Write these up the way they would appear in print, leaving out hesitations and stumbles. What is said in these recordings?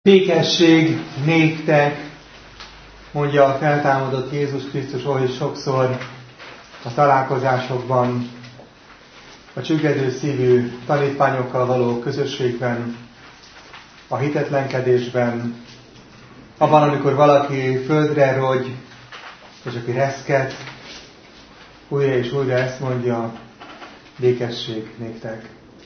Békesség néktek, mondja a feltámadott Jézus Krisztus oly sokszor a találkozásokban, a csüggedő szívű tanítványokkal való közösségben, a hitetlenkedésben, abban, amikor valaki földre rogy, és aki reszket, újra és újra ezt mondja, békesség néktek.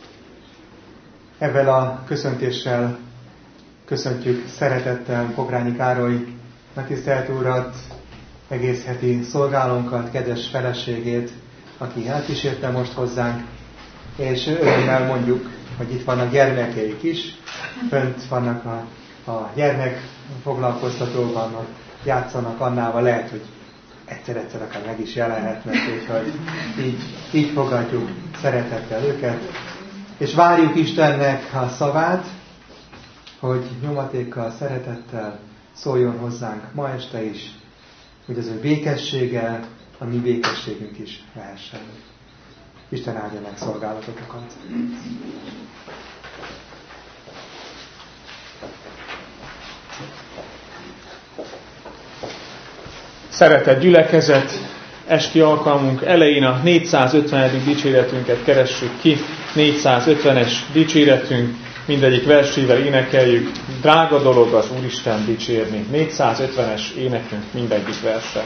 Ezzel a köszöntéssel köszöntjük szeretettel Pogrányi Károly megtisztelt Urat, egész heti szolgálónkat, kedves feleségét, aki elkísérte most hozzánk, és örömmel mondjuk, hogy itt vannak gyermekeik is, fönt vannak a gyermekfoglalkoztatóban, játszanak Annával, lehet, hogy egyszer-egyszer akár meg is jelenhetnek, úgyhogy így fogadjuk szeretettel őket, és várjuk Istennek a szavát, hogy nyomatékkal, szeretettel szóljon hozzánk ma este is, hogy az ő békessége, a mi békességünk is lehessen. Isten áldja meg szolgálatotokat. Szeretett gyülekezet, esti alkalmunk elején a 450. dicséretünket keressük ki. 450-es dicséretünk, mindegyik versével énekeljük. Drága dolog az Úristen dicsérni. 450-es énekünk mindegyik verse.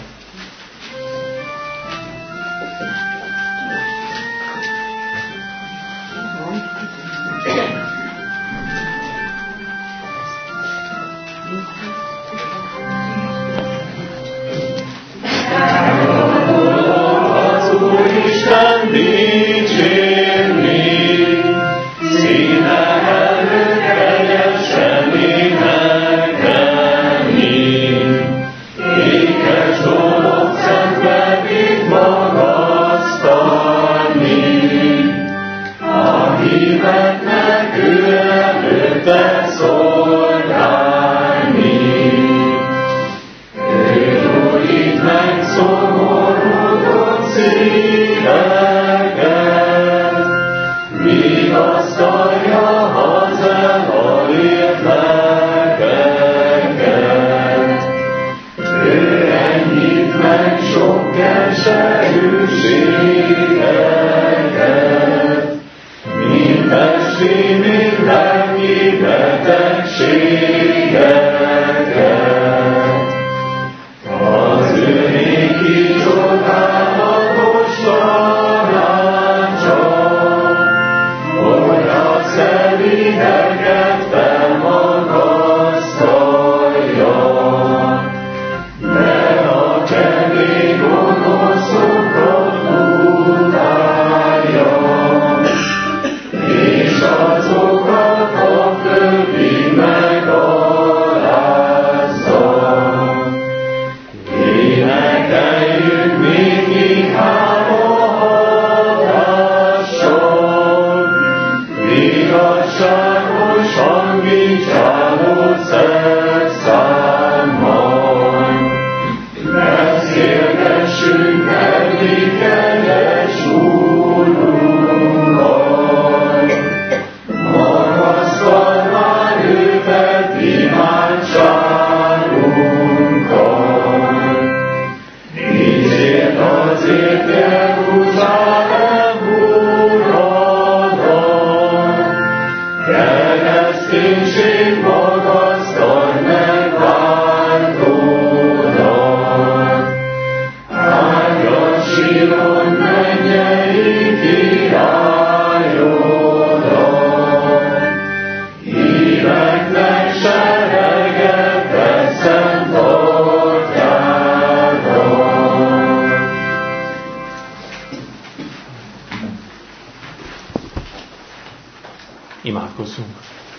Imádkozzunk.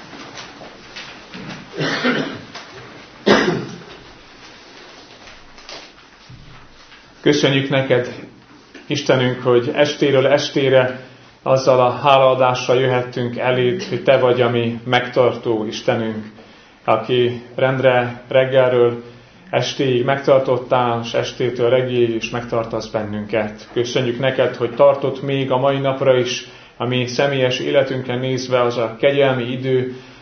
Köszönjük neked, Istenünk, hogy estéről estére azzal a hálaadással jöhettünk eléd, hogy te vagy a mi megtartó Istenünk, aki rendre reggelről estéig megtartottál, és estétől reggéig is megtartasz bennünket. Köszönjük neked, hogy tartott még a mai napra is, a mi személyes életünkre nézve az a kegyelmi idő,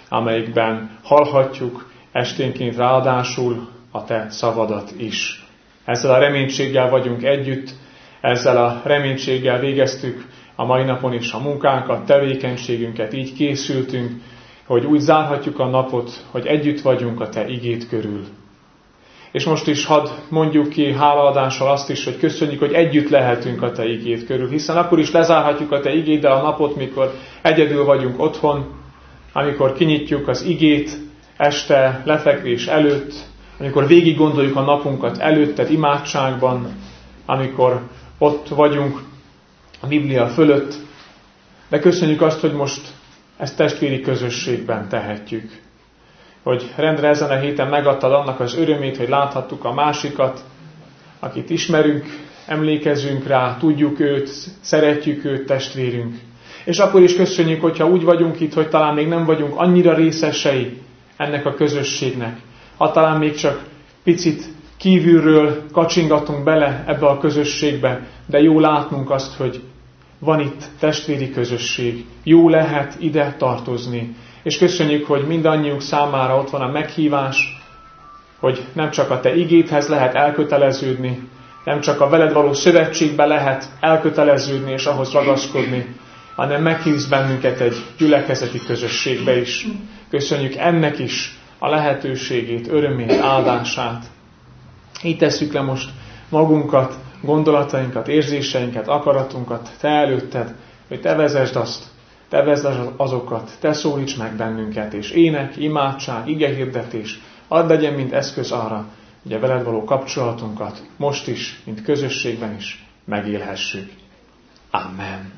amelyikben hallhatjuk esténként ráadásul a Te szavadat is. Ezzel a reménységgel vagyunk együtt, ezzel a reménységgel végeztük a mai napon is a munkánkat, tevékenységünket, így készültünk, hogy úgy zárhatjuk a napot, hogy együtt vagyunk a Te igéd körül. És most is hadd mondjuk ki hálaadással azt is, hogy köszönjük, hogy együtt lehetünk a Te igéd körül, hiszen akkor is lezárhatjuk a Te igéddel a napot, mikor egyedül vagyunk otthon, amikor kinyitjuk az igét este lefekvés előtt, amikor végig gondoljuk a napunkat előtted imádságban, amikor ott vagyunk a Biblia fölött, de köszönjük azt, hogy most ezt testvéri közösségben tehetjük. Hogy rendre ezen a héten megadtad annak az örömét, hogy láthattuk a másikat, akit ismerünk, emlékezünk rá, tudjuk őt, szeretjük őt, testvérünk. És akkor is köszönjük, hogyha úgy vagyunk itt, hogy talán még nem vagyunk annyira részesei ennek a közösségnek. Ha talán még csak picit kívülről kacsingatunk bele ebbe a közösségbe, de jó látnunk azt, hogy van itt testvéri közösség. Jó lehet ide tartozni. És köszönjük, hogy mindannyiunk számára ott van a meghívás, hogy nem csak a Te igédhez lehet elköteleződni, nem csak a veled való szövetségbe lehet elköteleződni és ahhoz ragaszkodni, hanem meghívsz bennünket egy gyülekezeti közösségbe is. Köszönjük ennek is a lehetőségét, örömét, áldását. Így tesszük le most magunkat, gondolatainkat, érzéseinket, akaratunkat Te előtted, hogy Te vezesd azt, Te vezesd azokat, Te szólíts meg bennünket, és ének, imádság, igehirdetés, add legyen, mint eszköz arra, hogy a veled való kapcsolatunkat most is, mint közösségben is megélhessük. Amen.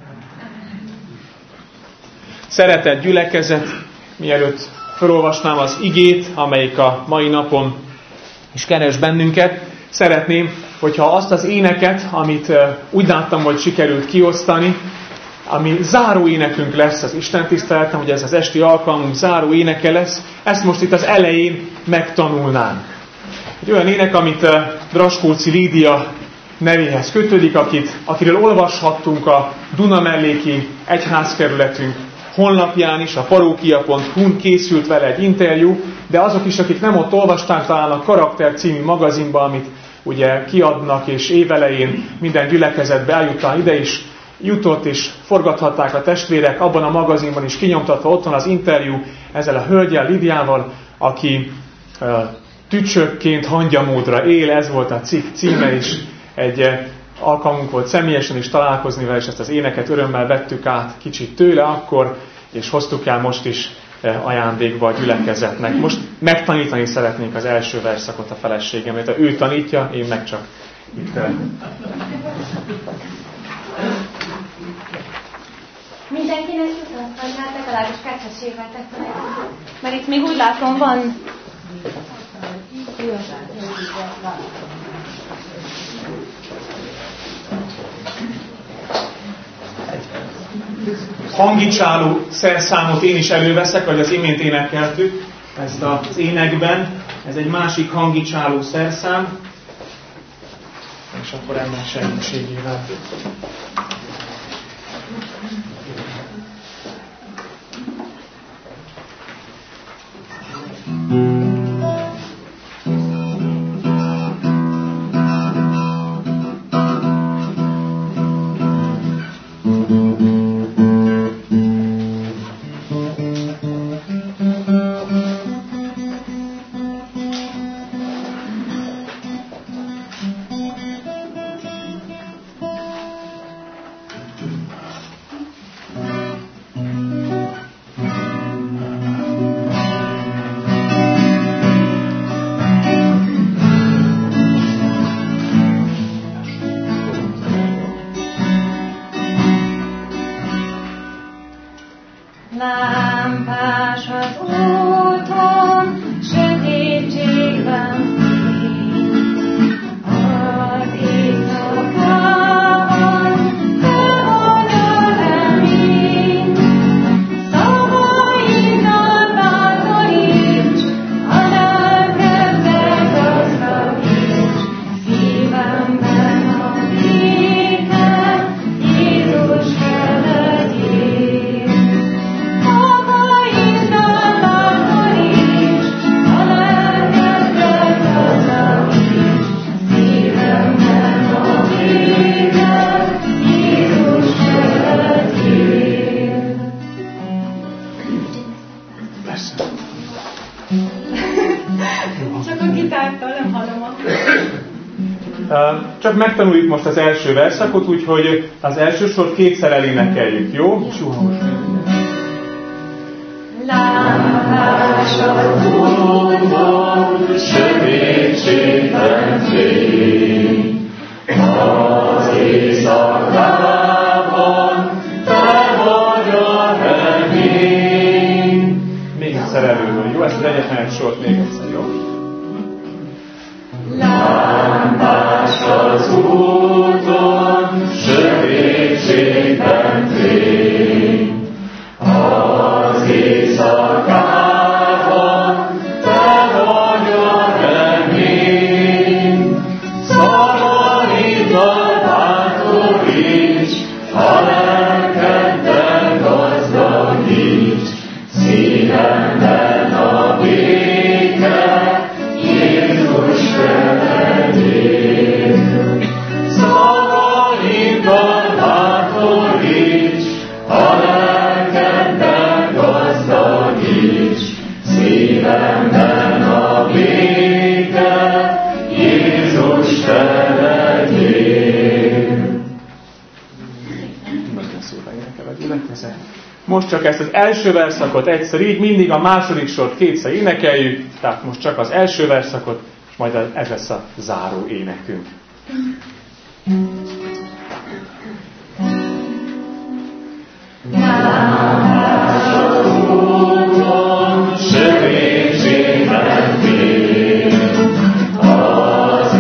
Szeretett gyülekezet, mielőtt felolvasnám az igét, amelyik a mai napon is keres bennünket, szeretném, hogyha azt az éneket, amit úgy láttam, hogy sikerült kiosztani, ami záró énekünk lesz az istentiszteleten, hogy ez az esti alkalmunk záró éneke lesz, ezt most itt az elején megtanulnánk. Egy olyan ének, amit Draskóci Lídia nevéhez kötődik, akiről olvashattunk a Dunamelléki egyházkerületünk honlapján is, a parókia.hu-n készült vele egy interjú, de azok is, akik nem ott olvasták, talán a Karakter című magazinban, amit ugye kiadnak, és évelején minden gyülekezetbe eljuttan ide is jutott, és forgathatták a testvérek, abban a magazinban is kinyomtatva, ott van az interjú ezzel a hölgyel, Lidiával, aki tücsökként hangyamódra él, ez volt a cikk címe, és egy alkalmunk volt személyesen is találkozni vele, és ezt az éneket örömmel vettük át kicsit tőle akkor, és hoztuk el most is ajándékba a gyülekezetnek. Most megtanítani szeretnénk az első verszakot a feleségemért. Ő tanítja, én meg csak itt. Mindenkinek jutott, vagy hát legalábbis kettősével tettek. Mert itt még úgy látom, van... Hangicsáló szerszámot én is előveszek, ahogy az imént énekeltük ezt az énekben. Ez egy másik hangicsáló szerszám. És akkor ennek segítségével. Csak a gitártól nem hallom. Csak megtanuljuk most az első verszakot, úgyhogy az első sort kétszer elénekeljük, jó? Látásod úton, sötétségben fény, az éjszakában te vagy a remény. Még egyszer előről, jó? Ezt az egyetlen egy sort még egyszer, jó? Lámpás az úton, sötétségben fény, az éjszakában te vagy a remény. Szavaiddal bátoríts, a lelkedben gazdagíts, szívemben a béke, Jézus te legyél. Szavaiddal bátoríts, a lelkedben gazdagíts, szívemben a béke, Jézus te legyél. Most csak ezt az első verszakot egyszer így, mindig a második sort kétszer énekeljük, tehát most csak az első verszakot, és majd ez lesz a záró énekünk. Sötétségben fény, az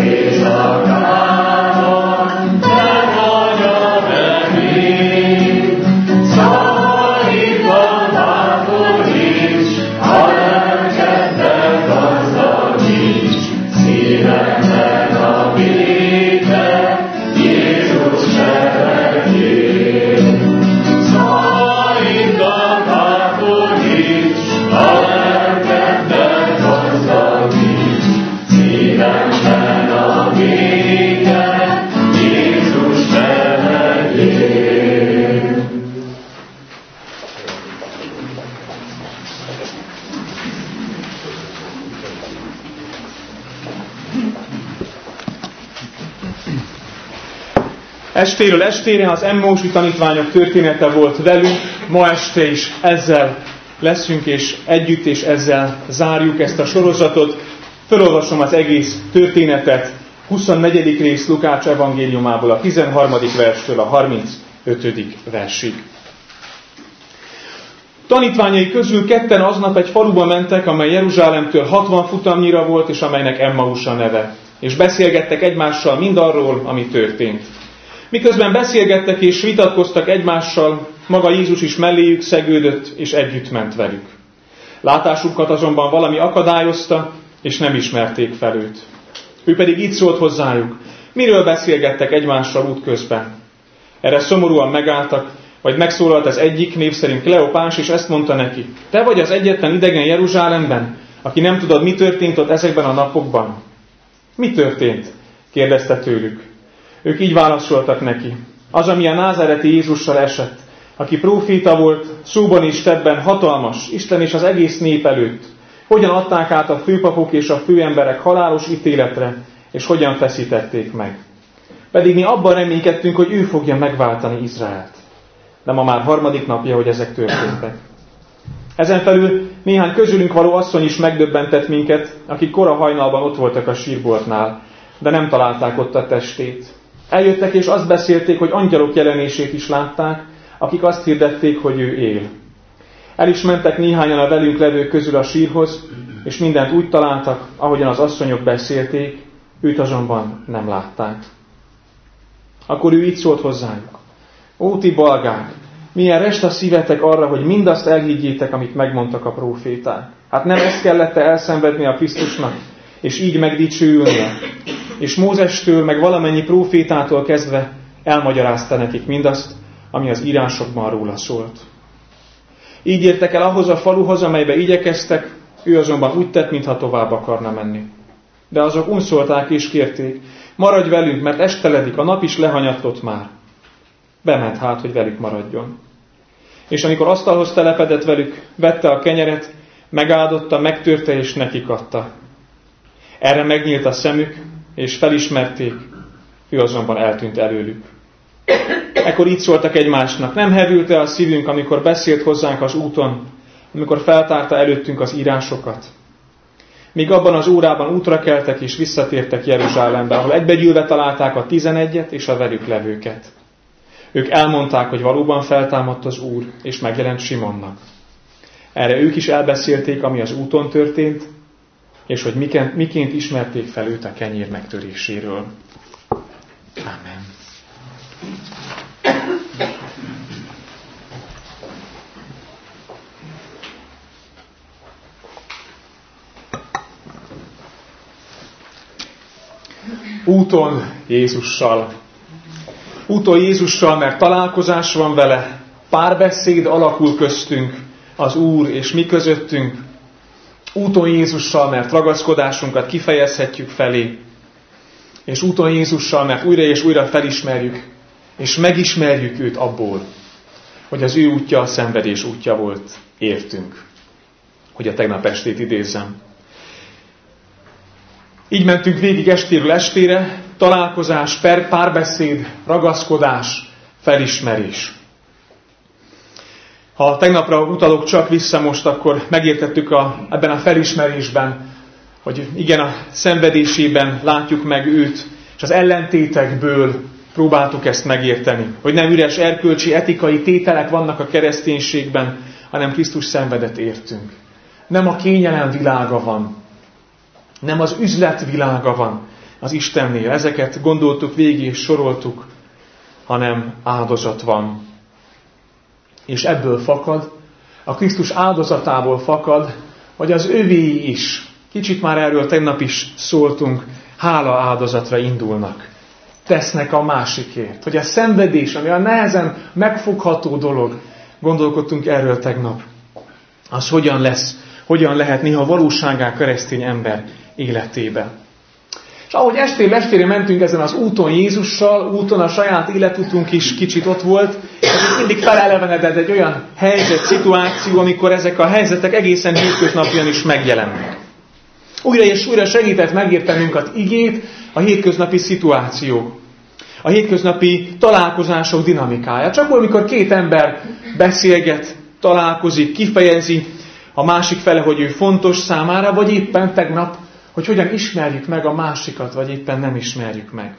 éjszakában te vagy a remény. Szavaiddal bátoríts, a lelkedben gazdagíts, szívemben a béke, Jézus te legyél. Szavaiddal bátoríts, a lelkedben gazdagíts, szívemben a béke, Jézus te legyél. Estéről estére az Emmausi tanítványok története volt velünk, ma este is ezzel leszünk és együtt, és ezzel zárjuk ezt a sorozatot. Felolvasom az egész történetet, 24. rész Lukács evangéliumából, a 13. verstől a 35. versig. Tanítványai közül ketten aznap egy faluba mentek, amely Jeruzsálemtől 60 futamnyira volt, és amelynek Emmaus a neve. És beszélgettek egymással mindarról, ami történt. Miközben beszélgettek és vitatkoztak egymással, maga Jézus is melléjük szegődött, és együtt ment velük. Látásukat azonban valami akadályozta, és nem ismerték fel őt. Ő pedig így szólt hozzájuk, miről beszélgettek egymással útközben. Erre szomorúan megálltak, vagy megszólalt az egyik, név szerint Kleopás, és ezt mondta neki, te vagy az egyetlen idegen Jeruzsálemben, aki nem tudod, mi történt ott ezekben a napokban. Mi történt? Kérdezte tőlük. Ők így válaszoltak neki. Az, ami a názáreti Jézussal esett, aki próféta volt, szóban és tettben hatalmas, Isten és az egész nép előtt. Hogyan adták át a főpapok és a főemberek halálos ítéletre, és hogyan feszítették meg. Pedig mi abban reménykedtünk, hogy ő fogja megváltani Izraelt. De ma már 3. napja, hogy ezek történtek. Ezen felül néhány közülünk való asszony is megdöbbentett minket, akik kora hajnalban ott voltak a sírboltnál, de nem találták ott a testét. Eljöttek és azt beszélték, hogy angyalok jelenését is látták, akik azt hirdették, hogy ő él. El is mentek néhányan a velünk levők közül a sírhoz, és mindent úgy találtak, ahogyan az asszonyok beszélték, őt azonban nem látták. Akkor ő így szólt hozzájuk. Ó, ti balgák, milyen rest a szívetek arra, hogy mindazt elhiggyétek, amit megmondtak a próféták. Hát nem ezt kellett elszenvedni a Krisztusnak, és így megdicsőülnie. És Mózestől, meg valamennyi prófétától kezdve elmagyarázta nekik mindazt, ami az írásokban róla szólt. Így értek el ahhoz a faluhoz, amelybe igyekeztek, ő azonban úgy tett, mintha tovább akarna menni. De azok unszolták és kérték, maradj velünk, mert esteledik, a nap is lehanyatlott már. Bement hát, hogy velük maradjon. És amikor asztalhoz telepedett velük, vette a kenyeret, megáldotta, megtörte és nekik adta. Erre megnyílt a szemük, és felismerték, ő azonban eltűnt előlük. Ekkor így szóltak egymásnak: nem hevült-e a szívünk, amikor beszélt hozzánk az úton, amikor feltárta előttünk az írásokat? Míg abban az órában útra keltek és visszatértek Jeruzsálembe, ahol egybegyűlve találták a 11-et és a velük levőket. Ők elmondták, hogy valóban feltámadt az Úr, és megjelent Simonnak. Erre ők is elbeszélték, ami az úton történt, és hogy miként ismerték fel őt a kenyér megtöréséről. Amen. Úton Jézussal. Úton Jézussal, mert találkozás van vele, párbeszéd alakul köztünk, az Úr és mi közöttünk. Úton Jézussal, mert ragaszkodásunkat kifejezhetjük felé. És úton Jézussal, mert újra és újra felismerjük, és megismerjük őt abból, hogy az ő útja a szenvedés útja volt, értünk. Hogy a tegnap estét idézzem. Így mentünk végig estéről estére, találkozás, párbeszéd, ragaszkodás, felismerés. Ha tegnapra utalok csak vissza most, akkor megértettük ebben a felismerésben, hogy igen, a szenvedésében látjuk meg őt, és az ellentétekből próbáltuk ezt megérteni. Hogy nem üres erkölcsi, etikai tételek vannak a kereszténységben, hanem Krisztus szenvedett értünk. Nem a kényelem világa van, nem az üzlet világa van az Istennél. Ezeket gondoltuk végig és soroltuk, hanem áldozat van. És ebből fakad, a Krisztus áldozatából fakad, hogy az övéi is, kicsit már erről tegnap is szóltunk, hála áldozatra indulnak. Tesznek a másikért. Hogy a szenvedés, ami a nehezen megfogható dolog, gondolkodtunk erről tegnap, az hogyan lesz, hogyan lehet néha valóságá keresztény ember életébe. És ahogy estére mentünk ezen az úton Jézussal, úton a saját életutunk is kicsit ott volt, és mindig felelevenedett egy olyan helyzet, szituáció, amikor ezek a helyzetek egészen hétköznapian is megjelennek. Újra és újra segített megértenünk az igét, a hétköznapi szituáció, a hétköznapi találkozások dinamikája. Csak amikor két ember beszélget, találkozik, kifejezi a másik fele, hogy ő fontos számára, vagy éppen tegnap, hogy hogyan ismerjük meg a másikat, vagy éppen nem ismerjük meg.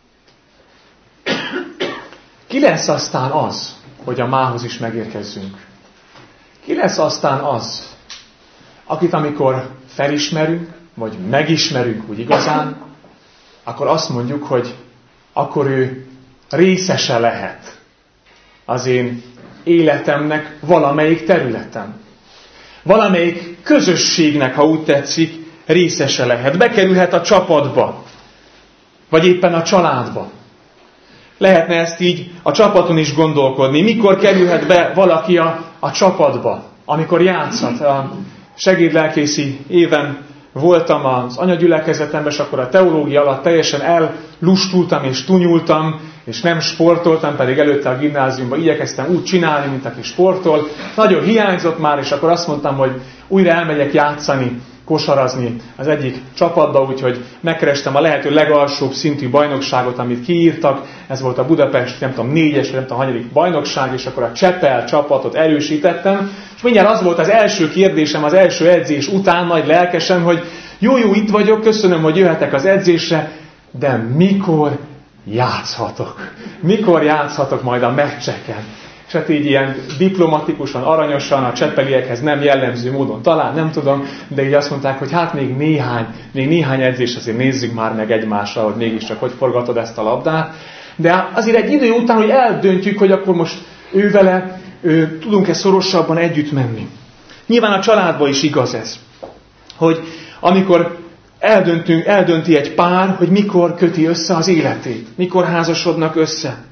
Ki lesz aztán az, hogy a mához is megérkezzünk? Ki lesz aztán az, akit amikor felismerünk, vagy megismerünk úgy igazán, akkor azt mondjuk, hogy akkor ő részese lehet az én életemnek valamelyik területen. Valamelyik közösségnek, ha úgy tetszik, részese lehet. Bekerülhet a csapatba, vagy éppen a családba. Lehetne ezt így a csapaton is gondolkodni. Mikor kerülhet be valaki a csapatba, amikor játszhat? A segédlelkészi éven voltam az anyagyülekezetemben, és akkor a teológia alatt teljesen ellustultam és tunyultam, és nem sportoltam, pedig előtte a gimnáziumban igyekeztem úgy csinálni, mint aki sportol. Nagyon hiányzott már, és akkor azt mondtam, hogy újra elmegyek játszani, kosarazni az egyik csapatba, úgyhogy megkerestem a lehető legalsóbb szintű bajnokságot, amit kiírtak. Ez volt a Budapest, nem tudom, 4-es, nem tudom, 4. bajnokság, és akkor a Csepel csapatot erősítettem. És mindjárt az volt az első kérdésem az első edzés után, nagy lelkesen, hogy jó, itt vagyok, köszönöm, hogy jöhetek az edzésre, de mikor játszhatok? Mikor játszhatok majd a meccseken? És hát így ilyen diplomatikusan, aranyosan, a cseppeliekhez nem jellemző módon talán, nem tudom, de így azt mondták, hogy hát még néhány edzés azért nézzük már meg egymásra, hogy mégiscsak hogy forgatod ezt a labdát. De azért egy idő után, hogy eldöntjük, hogy akkor most ővele tudunk-e szorosabban együtt menni. Nyilván a családban is igaz ez, hogy amikor eldönti egy pár, hogy mikor köti össze az életét, mikor házasodnak össze.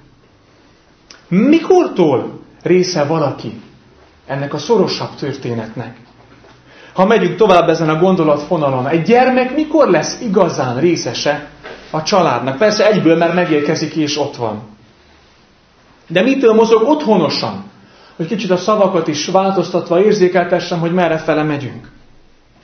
Mikortól része valaki ennek a szorosabb történetnek? Ha megyünk tovább ezen a gondolatfonalon, egy gyermek mikor lesz igazán részese a családnak? Persze egyből, mert megérkezik és ott van. De mitől mozog otthonosan? Hogy kicsit a szavakat is változtatva érzékeltessem, hogy merre fele megyünk.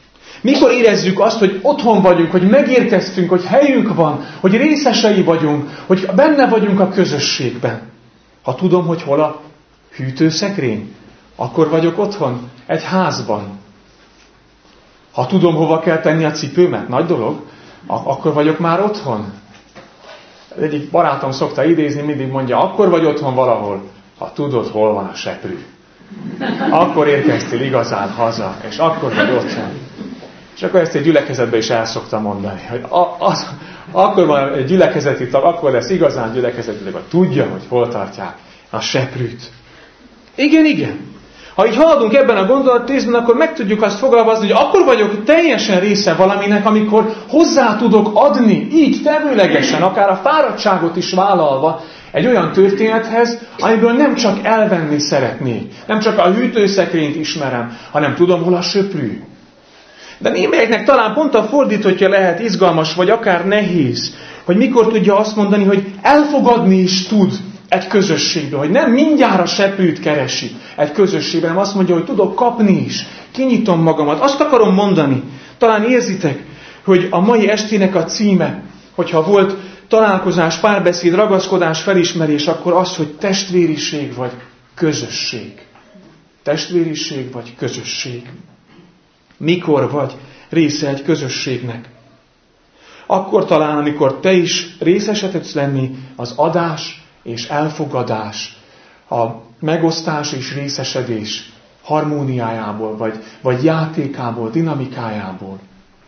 Mikor érezzük azt, hogy otthon vagyunk, hogy megérkeztünk, hogy helyünk van, hogy részesei vagyunk, hogy benne vagyunk a közösségben. Ha tudom, hogy hol a hűtőszekrény, akkor vagyok otthon egy házban. Ha tudom, hova kell tenni a cipőmet, nagy dolog, akkor vagyok már otthon. Egyik barátom szokta idézni, mindig mondja, akkor vagy otthon valahol, ha tudod, hol van a seprű. Akkor érkeztél igazán haza, és akkor vagy otthon. És akkor ezt egy gyülekezetben is el szoktam mondani, hogy akkor van egy gyülekezeti tag, akkor lesz igazán gyülekezeti tag, tudja, hogy hol tartják a seprűt. Igen. Ha így haladunk ebben a gondolatrészben, akkor meg tudjuk azt fogalmazni, hogy akkor vagyok teljesen része valaminek, amikor hozzá tudok adni, így tevőlegesen, akár a fáradtságot is vállalva, egy olyan történethez, amiből nem csak elvenni szeretnék, nem csak a hűtőszekrényt ismerem, hanem tudom, hol a söprű. De némelyeknek talán pont a fordítottja lehet izgalmas, vagy akár nehéz, hogy mikor tudja azt mondani, hogy elfogadni is tud egy közösségbe, hogy nem mindjárt a seprűt keresi egy közösségben, hanem azt mondja, hogy tudok kapni is, kinyitom magamat. Azt akarom mondani, talán érzitek, hogy a mai estének a címe, hogyha volt találkozás, párbeszéd, ragaszkodás, felismerés, akkor az, hogy testvériség vagy közösség. Testvériség vagy közösség. Mikor vagy része egy közösségnek? Akkor talán, amikor te is részese tudsz lenni az adás és elfogadás, a megosztás és részesedés harmóniájából, vagy játékából, dinamikájából.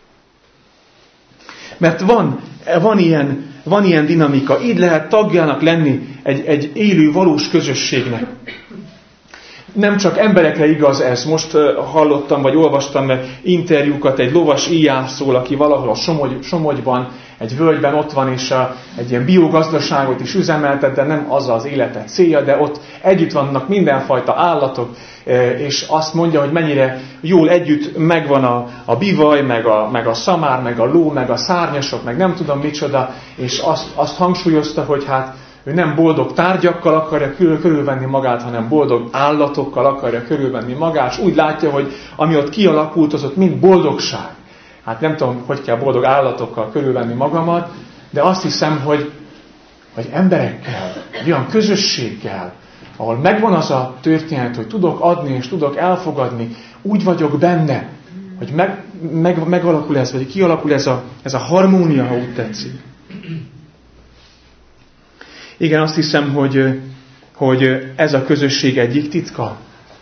Mert van ilyen dinamika. Így lehet tagjának lenni egy élő, valós közösségnek. Nem csak emberekre igaz ez. Most hallottam, vagy olvastam interjúkat, egy lovas íjászról, aki valahol a Somogyban, egy völgyben ott van, és egy ilyen biogazdaságot is üzemeltet, de nem az az élete célja, de ott együtt vannak mindenfajta állatok, és azt mondja, hogy mennyire jól együtt megvan a bivaj, meg a szamár, meg a ló, meg a szárnyasok, meg nem tudom micsoda, és azt hangsúlyozta, hogy hát ő nem boldog tárgyakkal akarja körülvenni magát, hanem boldog állatokkal akarja körülvenni magát, és úgy látja, hogy ami ott kialakult, az ott mind boldogság. Hát nem tudom, hogy kell boldog állatokkal körülvenni magamat, de azt hiszem, hogy emberekkel, egy olyan közösséggel, ahol megvan az a történet, hogy tudok adni és tudok elfogadni, úgy vagyok benne, hogy megalakul ez, vagy kialakul ez a harmónia, ha úgy tetszik. Igen, azt hiszem, hogy ez a közösség egyik titka.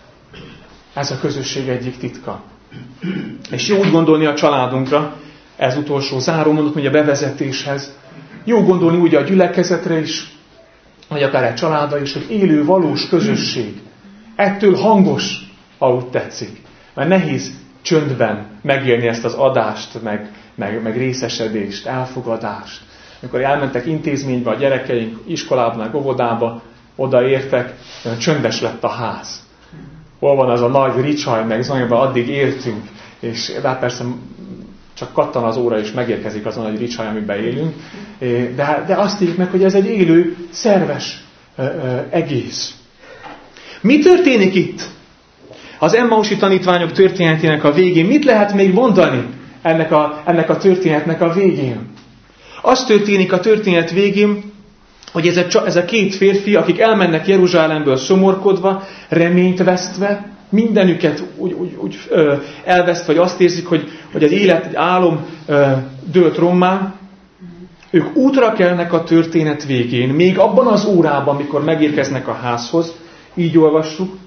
Ez a közösség egyik titka. És jó úgy gondolni a családunkra, ez utolsó zárómondat, mondja a bevezetéshez. Jó gondolni úgy a gyülekezetre is, vagy akár egy családra is, hogy élő, valós közösség. Ettől hangos, ha úgy tetszik. Mert nehéz csöndben megélni ezt az adást, meg részesedést, elfogadást. Amikor elmentek intézménybe a gyerekeink, iskolába, meg óvodába, odaértek, csöndes lett a ház. Hol van az a nagy ricsaj, meg zajban addig értünk, és de persze csak kattan az óra, és megérkezik az a nagy ricsaj, amiben élünk. De azt írjuk meg, hogy ez egy élő, szerves egész. Mi történik itt? Az Emmausi tanítványok történetének a végén. Mit lehet még mondani ennek a történetnek a végén? Az történik a történet végén, hogy ez a két férfi, akik elmennek Jeruzsálemből szomorkodva, reményt vesztve, mindenüket úgy elvesztve, vagy azt érzik, hogy az élet, egy álom dőlt rommá. Ők útra kelnek a történet végén, még abban az órában, amikor megérkeznek a házhoz, így olvassuk,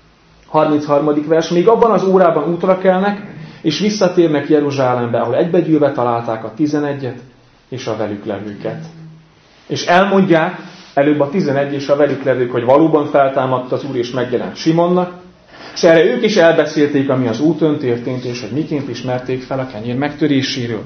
33. vers, még abban az órában útra kelnek, és visszatérnek Jeruzsálembe, ahol egybegyűlve találták a 11-et, és a velük levőket. És elmondják előbb a 11 és a velük levők, hogy valóban feltámadt az Úr, és megjelent Simonnak, és erre ők is elbeszélték, ami az úton történt, és hogy miként ismerték fel a kenyér megtöréséről.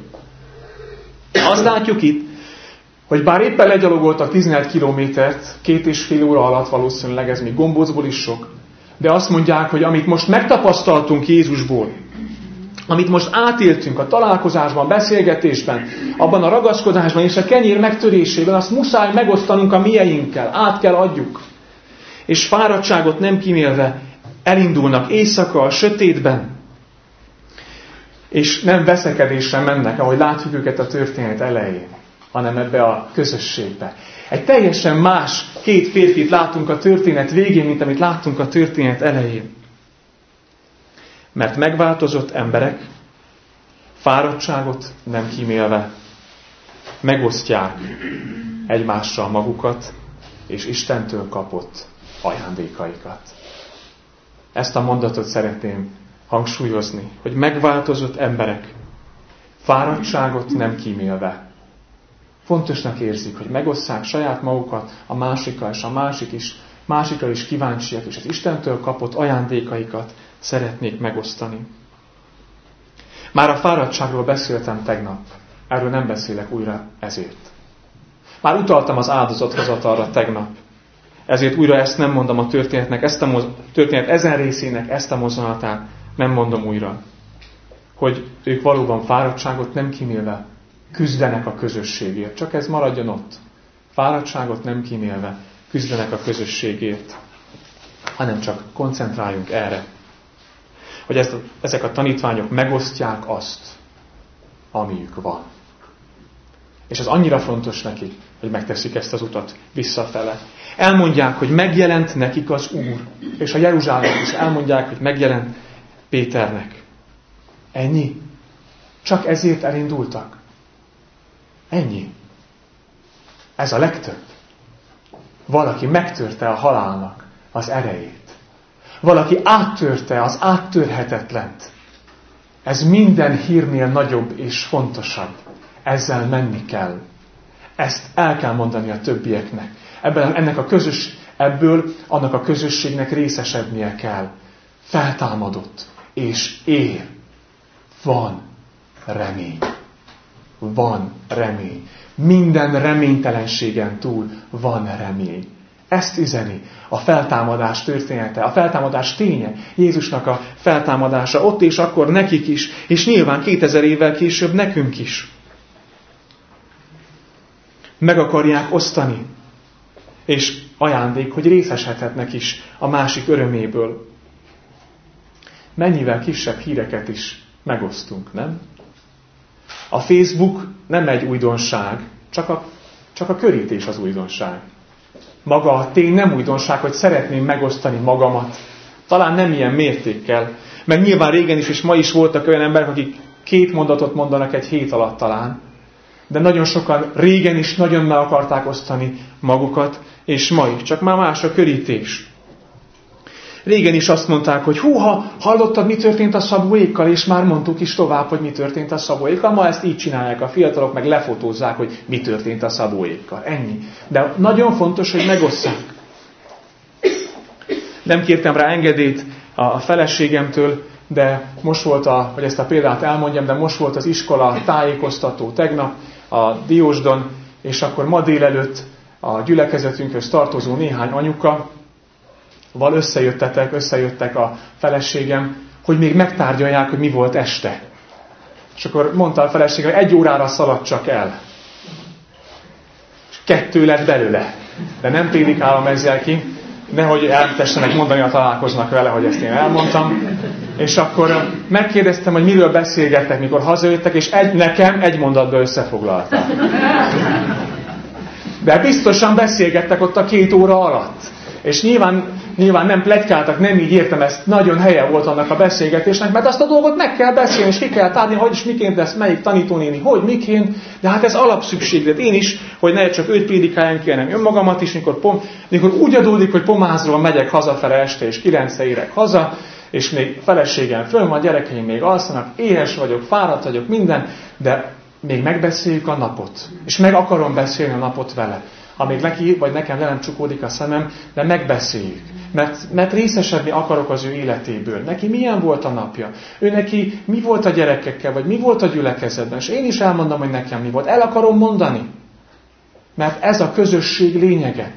Azt látjuk itt, hogy bár éppen legyalogoltak 11 kilométert, 2,5 óra alatt, valószínűleg ez még Gombócból is sok, de azt mondják, hogy amit most megtapasztaltunk Jézusból, amit most átéltünk a találkozásban, beszélgetésben, abban a ragaszkodásban és a kenyér megtörésében, azt muszáj megosztanunk a mieinkkel, át kell adjuk. És fáradtságot nem kímélve elindulnak éjszaka a sötétben. és nem veszekedésre mennek, ahogy látjuk őket a történet elején, hanem ebbe a közösségbe. Egy teljesen más két férfit látunk a történet végén, mint amit láttunk a történet elején. Mert megváltozott emberek, fáradtságot nem kímélve, megosztják egymással magukat, és Istentől kapott ajándékaikat. Ezt a mondatot szeretném hangsúlyozni, hogy megváltozott emberek, fáradtságot nem kímélve. Fontosnak érzik, hogy megosszák saját magukat a másikkal, és a másikra is kíváncsiak, és az Istentől kapott ajándékaikat szeretnék megosztani. Már a fáradtságról beszéltem tegnap, erről nem beszélek újra ezért. Már utaltam az áldozathozatalra tegnap, ezért újra ezt nem mondom a történetnek, történet ezen részének ezt a mozzanatát nem mondom újra. Hogy ők valóban fáradtságot nem kímélve küzdenek a közösségért. Csak ez maradjon ott. Fáradtságot nem kímélve küzdenek a közösségért. Hanem csak koncentráljunk erre. Hogy ezek a tanítványok megosztják azt, amiük van. És ez annyira fontos nekik, hogy megteszik ezt az utat visszafele. Elmondják, hogy megjelent nekik az Úr. És a Jeruzsálem is elmondják, hogy megjelent Péternek. Ennyi? Csak ezért elindultak? Ennyi? Ez a legtöbb. Valaki megtörte a halálnak az erejét. Valaki áttörte az áttörhetetlent. Ez minden hírnél nagyobb és fontosabb. Ezzel menni kell. Ezt el kell mondani a többieknek. Ebből annak a közösségnek részesednie kell. Feltámadott és él. Van remény. Van remény. Minden reménytelenségen túl van remény. Ezt üzeni a feltámadás története, a feltámadás ténye, Jézusnak a feltámadása ott és akkor nekik is, és nyilván 2000 évvel később nekünk is. Meg akarják osztani, és ajándék, hogy részesedhetnek is a másik öröméből. Mennyivel kisebb híreket is megosztunk, nem? A Facebook nem egy újdonság, csak a körítés az újdonság. Maga a tény nem újdonság, hogy szeretném megosztani magamat. Talán nem ilyen mértékkel. Mert nyilván régen is, és ma is voltak olyan emberek, akik 2 mondatot mondanak egy hét alatt talán. De nagyon sokan régen is nagyon meg akarták osztani magukat, és ma is. Csak már más a körítés. Régen is azt mondták, hogy húha, hallottad, mi történt a Szabóékkal, és már mondtuk is tovább, hogy mi történt a Szabóékkal. Ma ezt így csinálják a fiatalok, meg lefotózzák, hogy mi történt a Szabóékkal. Ennyi. De nagyon fontos, hogy megosszák. Nem kértem rá engedélyt a feleségemtől, de most volt, hogy ezt a példát elmondjam, de most volt az iskola tájékoztató tegnap a Diósdon, és akkor ma délelőtt a gyülekezetünkhöz tartozó néhány anyuka, összejöttek a feleségem, hogy még megtárgyalják, hogy mi volt este. És akkor mondta a feleségem, hogy 1 órára szaladt csak el. És 2 lett belőle. De nem prédikálom ezzel ki, nehogy eltessenek mondani, ha találkoznak vele, hogy ezt én elmondtam. És akkor megkérdeztem, hogy miről beszélgettek, mikor hazajöttek, és nekem 1 mondatba összefoglalták. De biztosan beszélgettek ott a 2 óra alatt. És nyilván nem pletykáltak, nem így értem, ezt nagyon helye volt annak a beszélgetésnek, mert azt a dolgot meg kell beszélni, és ki kell tárni, hogy is miként lesz, melyik tanítónéni, hogy miként, de hát ez alapszükséglet. Én is, hogy ne csak őt prédikáljam ki, hanem önmagamat is, mikor úgy adódik, hogy Pomázról megyek hazafele este, és 9-re érek haza, és még feleségem fönn van, gyerekeim még alszanak, éhes vagyok, fáradt vagyok, minden, de még megbeszéljük a napot. És meg akarom beszélni a napot vele. Amíg neki vagy nekem le nem csukódik a szemem, de megbeszéljük. Mert részesedni akarok az ő életéből. Neki milyen volt a napja? Ő neki mi volt a gyerekekkel, vagy mi volt a gyülekezetben? És én is elmondom, hogy nekem mi volt. El akarom mondani. Mert ez a közösség lényege.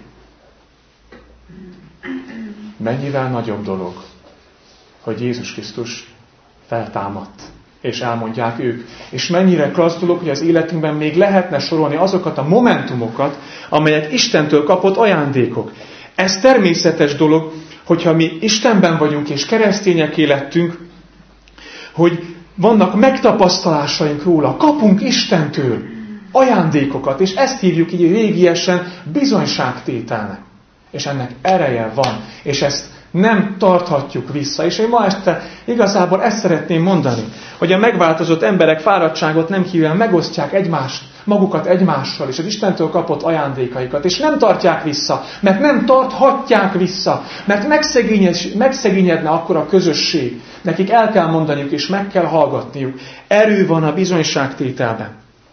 Mennyivel nagyobb dolog, hogy Jézus Krisztus feltámadt. És elmondják ők. És mennyire klassz dolog, hogy az életünkben még lehetne sorolni azokat a momentumokat, amelyek Istentől kapott ajándékok. Ez természetes dolog, hogyha mi Istenben vagyunk és keresztények lettünk, hogy vannak megtapasztalásaink róla, kapunk Istentől ajándékokat, és ezt hívjuk így régiesen bizonyságtételnek. És ennek ereje van, és ezt nem tarthatjuk vissza. És én ma este igazából ezt szeretném mondani, hogy a megváltozott emberek fáradtságot nem kívül megosztják magukat egymással, és az Istentől kapott ajándékaikat, és nem tartják vissza, mert nem tarthatják vissza, mert megszegényedne akkor a közösség. Nekik el kell mondaniuk, és meg kell hallgatniuk. Erő van a bizonyságtételben.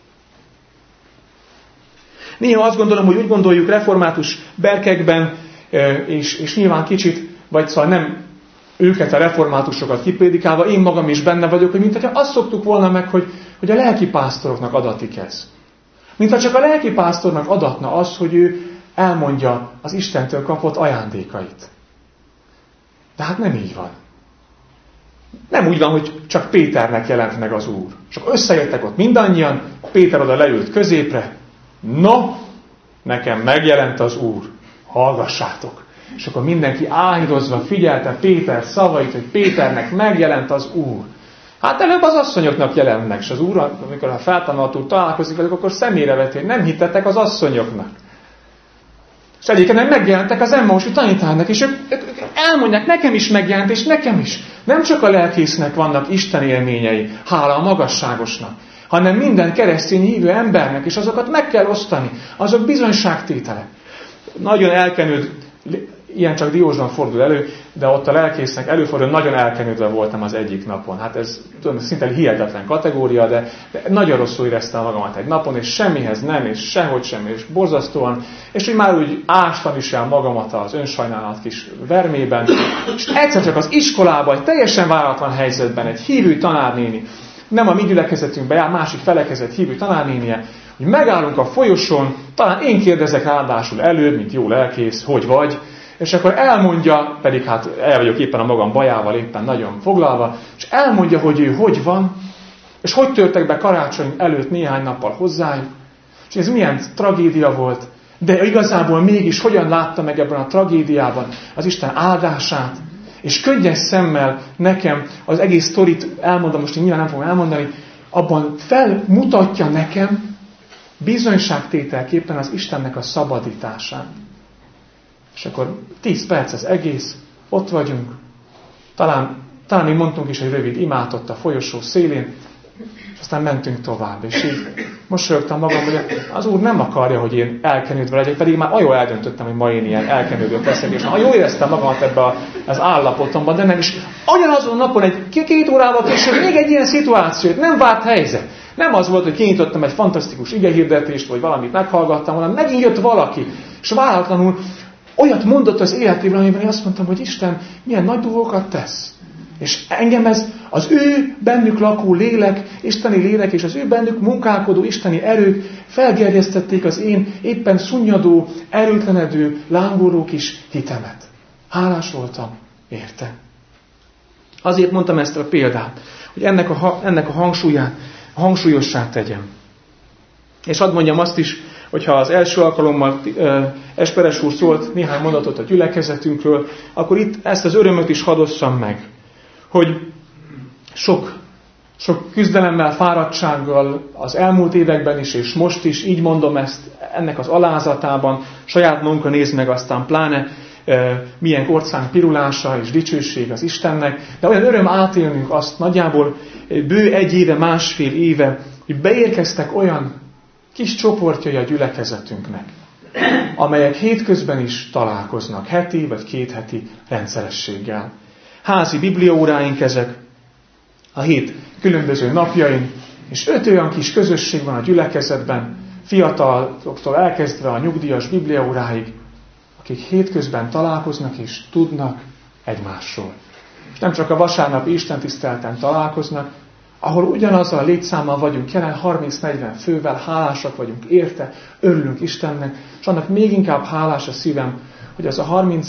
Néha azt gondolom, hogy úgy gondoljuk református berkekben, és nyilván kicsit, vagy szóval nem őket, a reformátusokat kiprédikálva, én magam is benne vagyok, hogy mintha azt szoktuk volna meg, hogy a lelkipásztoroknak adatik ez. Mintha csak a lelkipásztornak adatna az, hogy ő elmondja az Istentől kapott ajándékait. De hát nem így van. Nem úgy van, hogy csak Péternek jelent meg az Úr. És akkor összejöttek ott mindannyian, Péter oda leült középre, no, nekem megjelent az Úr, hallgassátok. És akkor mindenki áhírozva figyelte Péter szavait, hogy Péternek megjelent az Úr. Hát előbb az asszonyoknak jelent meg, és az Úr, amikor a feltanult Úr találkozik velük, akkor szemére veti, hogy nem hittetek az asszonyoknak. És egyébként megjelentek az Emmausi tanítványnak, és ők elmondják, nekem is megjelent, és nekem is. Nem csak a lelkésznek vannak Isten élményei, hála a magasságosnak, hanem minden keresztény hívő embernek, és azokat meg kell osztani. Azok bizonyságtételek. Nagyon elkenőd, ilyen csak Diósban fordul elő, de ott a lelkésznek előfordul, nagyon elkenődve voltam az egyik napon. Hát ez tudom, szinte hihetetlen kategória, de nagyon rosszul éreztem magamat egy napon, és semmihez nem, és sehogy sem, és borzasztóan, és úgy már úgy ástam is el magamat az önsajnálat kis vermében, és egyszer csak az iskolában, egy teljesen váratlan helyzetben egy hívő tanárnéni, nem a mi gyülekezetünkben jár, másik felekezett hívő tanárnénie, hogy megállunk a folyosón, talán én kérdezek ráadásul előbb, mint jó lelkész, hogy vagy, és akkor elmondja, pedig hát el vagyok éppen a magam bajával, éppen nagyon foglalva, és elmondja, hogy ő hogy van, és hogy törtek be karácsony előtt néhány nappal hozzájuk, és ez milyen tragédia volt, de igazából mégis hogyan látta meg ebben a tragédiában az Isten áldását, és könnyes szemmel nekem az egész sztorit elmondom, most én nyilván nem fogom elmondani, abban felmutatja nekem bizonyságtételképpen az Istennek a szabadítását. És akkor 10 perc az egész, ott vagyunk, talán még mondtunk is egy rövid imát ott a folyosó szélén, és aztán mentünk tovább. És így mosolyogtam magam, hogy az Úr nem akarja, hogy én elkenődve legyek, pedig már jól eldöntöttem, hogy ma én ilyen elkenődött leszek, és már jól éreztem magamat ebbe az állapotomban, de nem is. Ugyanazon napon, egy 2 órával később még egy ilyen szituációt, nem várt helyzet. Nem az volt, hogy kinyitottam egy fantasztikus igehirdetést, vagy valamit meghallgattam, hanem megint jött valaki, és váratlanul olyat mondott az életében, amiben én azt mondtam, hogy Isten milyen nagy dolgokat tesz. És engem ez az ő bennük lakó lélek, isteni lélek, és az ő bennük munkálkodó isteni erők felgerjesztették az én éppen szunnyadó, erőtlenedő, lángoló kis hitemet. Hálás voltam érte. Azért mondtam ezt a példát, hogy ennek a hangsúlyossá tegyem. És hadd mondjam azt is, hogyha az első alkalommal Esperes úr szólt néhány mondatot a gyülekezetünkről, akkor itt ezt az örömöt is hadosszam meg, hogy sok küzdelemmel, fáradtsággal az elmúlt években is, és most is, így mondom ezt, ennek az alázatában, saját magunkra nézd meg, aztán pláne milyen orcánk pirulása és dicsőség az Istennek, de olyan öröm átélnünk azt nagyjából bő 1 éve, 1,5 éve, hogy beérkeztek olyan kis csoportjai a gyülekezetünknek, amelyek hétközben is találkoznak, heti vagy 2 heti rendszerességgel. Házi bibliaóráink ezek, a hét különböző napjain, és 5 olyan kis közösség van a gyülekezetben, fiataloktól elkezdve a nyugdíjas bibliaóráig, akik hétközben találkoznak és tudnak egymásról. És nem csak a vasárnapi istentiszteleten találkoznak, ahol ugyanazzal a létszámmal vagyunk jelen, 30-40 fővel, hálásak vagyunk érte, örülünk Istennek, és annak még inkább hálás a szívem, hogy az a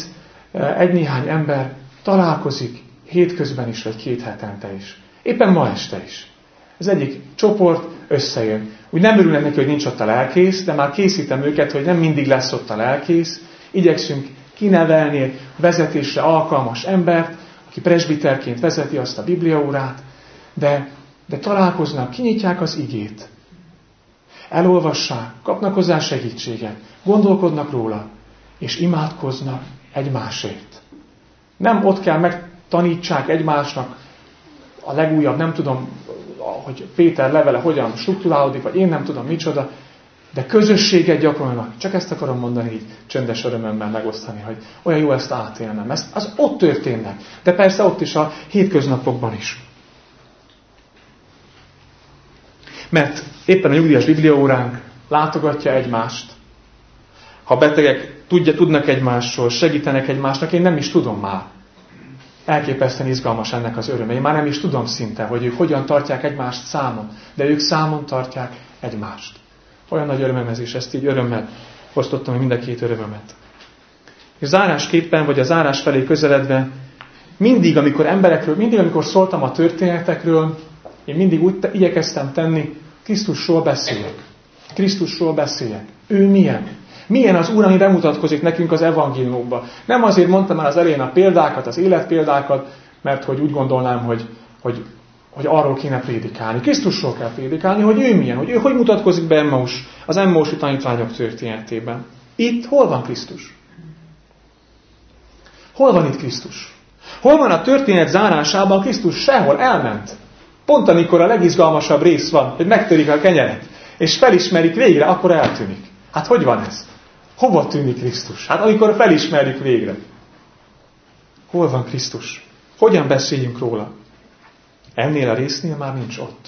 31 néhány ember találkozik hétközben is, vagy 2 hetente is. Éppen ma este is. Az egyik csoport összejön. Úgy nem örülnek neki, hogy nincs ott a lelkész, de már készítem őket, hogy nem mindig lesz ott a lelkész. Igyekszünk kinevelni vezetésre alkalmas embert, aki presbiterként vezeti azt a bibliaórát, de de találkoznak, kinyitják az igét, elolvassák, kapnak hozzá segítséget, gondolkodnak róla, és imádkoznak egymásért. Nem ott kell megtanítsák egymásnak a legújabb, nem tudom, hogy Péter levele hogyan strukturálódik, vagy én nem tudom micsoda, de közösséget gyakorolnak. Csak ezt akarom mondani, így csöndes örömömmel megosztani, hogy olyan jó ezt átélnem. Az ott történnek, de persze ott is a hétköznapokban is. Mert éppen a nyugdíjas bibliaóránk látogatja egymást. Ha betegek tudnak egymásról, segítenek egymásnak, én nem is tudom már. Elképesztően izgalmas ennek az öröme. Én már nem is tudom szinte, hogy ők hogyan tartják egymást számon, de ők számon tartják egymást. Olyan nagy örömem ez is, ezt így örömmel osztottam mind a két örömömet. És zárásképpen, vagy a zárás felé közeledve, mindig, amikor szóltam a történetekről, én mindig úgy igyekeztem tenni, Krisztusról beszéljek. Krisztusról beszéljek. Ő milyen? Milyen az Úr, ami bemutatkozik nekünk az evangéliumokban? Nem azért mondtam el az elején a példákat, az életpéldákat, mert hogy úgy gondolnám, hogy arról kéne prédikálni. Krisztusról kell prédikálni, hogy ő milyen, hogy ő hogy mutatkozik be az Emmausi tanítványok történetében. Itt hol van Krisztus? Hol van itt Krisztus? Hol van a történet zárásában Krisztus? Sehol, elment. Pont amikor a legizgalmasabb rész van, hogy megtörik a kenyeret, és felismerik végre, akkor eltűnik. Hát hogy van ez? Hova tűnik Krisztus? Hát amikor felismerjük végre. Hol van Krisztus? Hogyan beszéljünk róla? Ennél a résznél már nincs ott.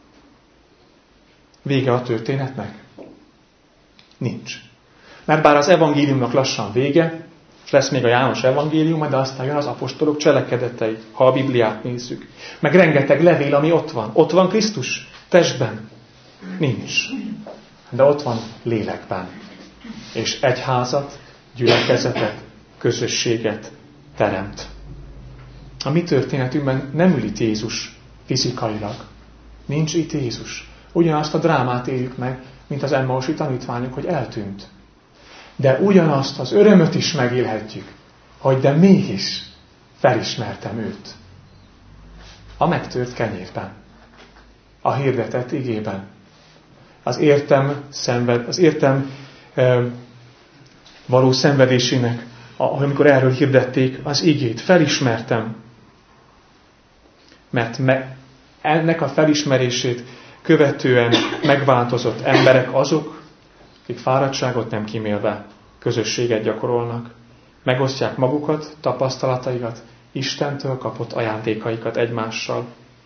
Vége a történetnek? Nincs. Mert bár az evangéliumnak lassan vége, és lesz még a János evangélium, de aztán jön az apostolok cselekedetei, ha a Bibliát nézzük. Meg rengeteg levél, ami ott van. Ott van Krisztus testben? Nincs. De ott van lélekben. És egyházat, gyülekezetet, közösséget teremt. A mi történetünkben nem ül itt Jézus fizikailag. Nincs itt Jézus. Ugyanazt a drámát éljük meg, mint az Emmausi tanítványok, hogy eltűnt. De ugyanazt az örömöt is megélhetjük, hogy de mégis felismertem őt. A megtört kenyérben. A hirdetett igében. Az értem való szenvedésének, amikor erről hirdették az igét, felismertem. Mert ennek a felismerését követően megváltozott emberek azok, akik fáradtságot nem kímélve közösséget gyakorolnak, megosztják magukat, tapasztalataikat, Istentől kapott ajándékaikat egymással.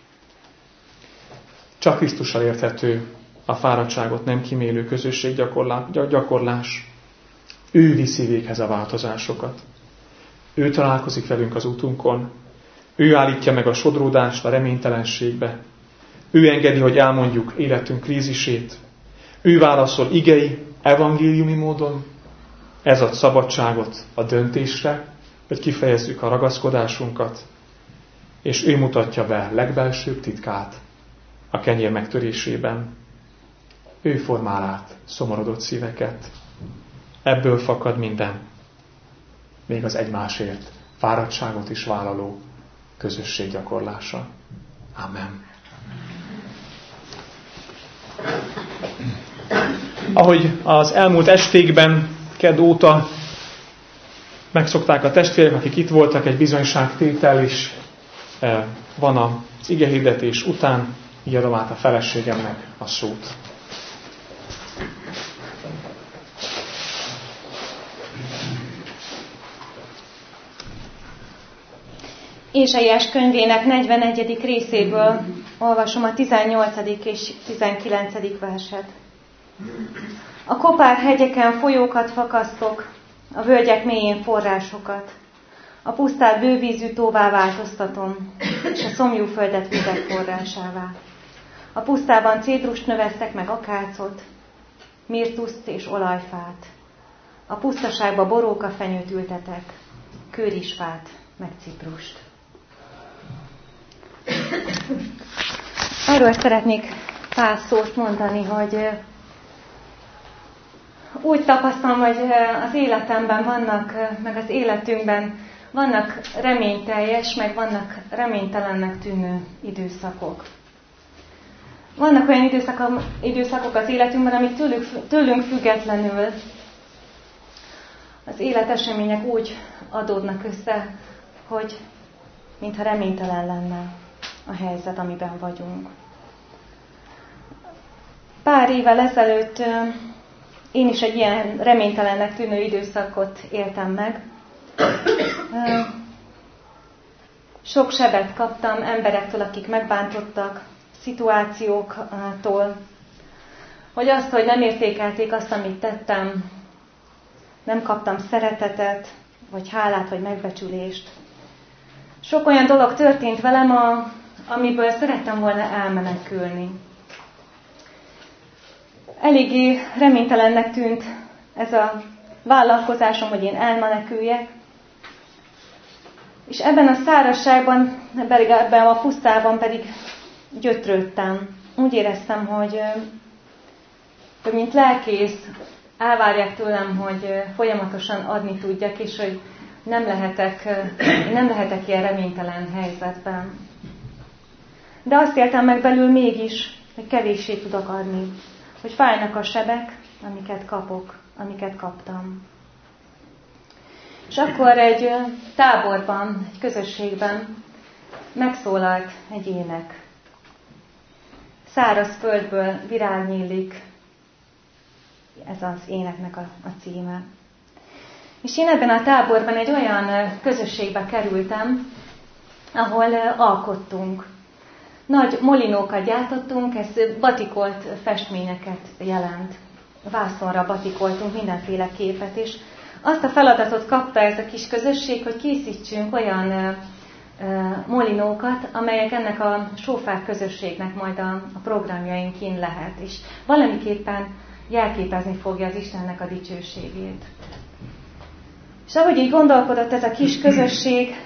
Csak Krisztussal érthető a fáradtságot nem kímélő közösséggyakorlás. Ő viszi véghez a változásokat. Ő találkozik velünk az útunkon. Ő állítja meg a sodródást a reménytelenségbe. Ő engedi, hogy elmondjuk életünk krízisét. Ő válaszol igei, evangéliumi módon. Ez ad szabadságot a döntésre, hogy kifejezzük a ragaszkodásunkat. És ő mutatja be legbelsőbb titkát a kenyér megtörésében. Ő formál át szomorodott szíveket. Ebből fakad minden. Még az egymásért fáradtságot is vállaló közösség gyakorlása. Amen. Ahogy az elmúlt estékben, kedd óta megszokták a testvérek, akik itt voltak, egy bizonyságtétel is van az igehirdetés után, így adom át a feleségemnek a szót. Ézsaiás könyvének 41. részéből olvasom a 18. és 19. verset. A kopár hegyeken folyókat fakasztok, a völgyek mélyén forrásokat. A pusztát bővízű tóvá változtatom, és a szomjú földet vizek forrásává. A pusztában cédrust növesztek meg akácot, mirtuszt és olajfát. A pusztaságba borókafenyőt ültetek, kőrisfát, meg ciprust. Arról szeretnék pár szót mondani, hogy úgy tapasztalom, hogy az életemben vannak, meg az életünkben vannak reményteljes, meg vannak reménytelennek tűnő időszakok. Vannak olyan időszakok az életünkben, amik tőlünk függetlenül az életesemények úgy adódnak össze, hogy mintha reménytelen lenne a helyzet, amiben vagyunk. Pár évvel ezelőtt én is egy ilyen reménytelennek tűnő időszakot éltem meg. Sok sebet kaptam emberektől, akik megbántottak, szituációktól, hogy azt, hogy nem értékelték azt, amit tettem, nem kaptam szeretetet, vagy hálát, vagy megbecsülést. Sok olyan dolog történt velem, amiből szerettem volna elmenekülni. Eléggé reménytelennek tűnt ez a vállalkozásom, hogy én elmeneküljek. És ebben a szárazságban, ebben a pusztában pedig gyötrődtem. Úgy éreztem, hogy mint lelkész elvárják tőlem, hogy folyamatosan adni tudjak, és hogy nem lehetek ilyen reménytelen helyzetben. De azt éltem meg belül mégis, hogy kevéssé tudok adni, hogy fájnak a sebek, amiket kapok, amiket kaptam. És akkor egy táborban, egy közösségben megszólalt egy ének. Száraz földből virág nyílik, ez az éneknek a címe. És én ebben a táborban egy olyan közösségbe kerültem, ahol alkottunk. Nagy molinókat gyártottunk, ez batikolt festményeket jelent. Vászonra batikoltunk mindenféle képet, és azt a feladatot kapta ez a kis közösség, hogy készítsünk olyan molinókat, amelyek ennek a sófár közösségnek majd a programjain kint lehet, és valamiképpen jelképezni fogja az Istennek a dicsőségét. És ahogy így gondolkodott ez a kis közösség,